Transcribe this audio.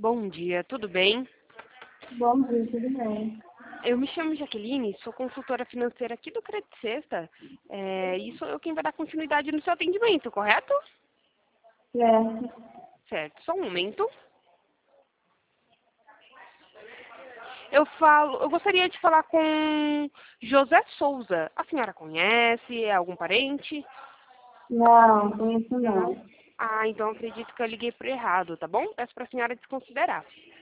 Bom dia, tudo bem? Bom dia, tudo bem? Eu me chamo Jaqueline, sou consultora financeira aqui do Credit Sexta, e sou eu quem vai dar continuidade no seu atendimento, correto? Certo. Certo, só um momento. Eu gostaria de falar com José Souza. A senhora conhece? É algum parente? Não, conheço Não? não. Ah, então acredito que eu liguei para errado, tá bom? Peço para a senhora desconsiderar.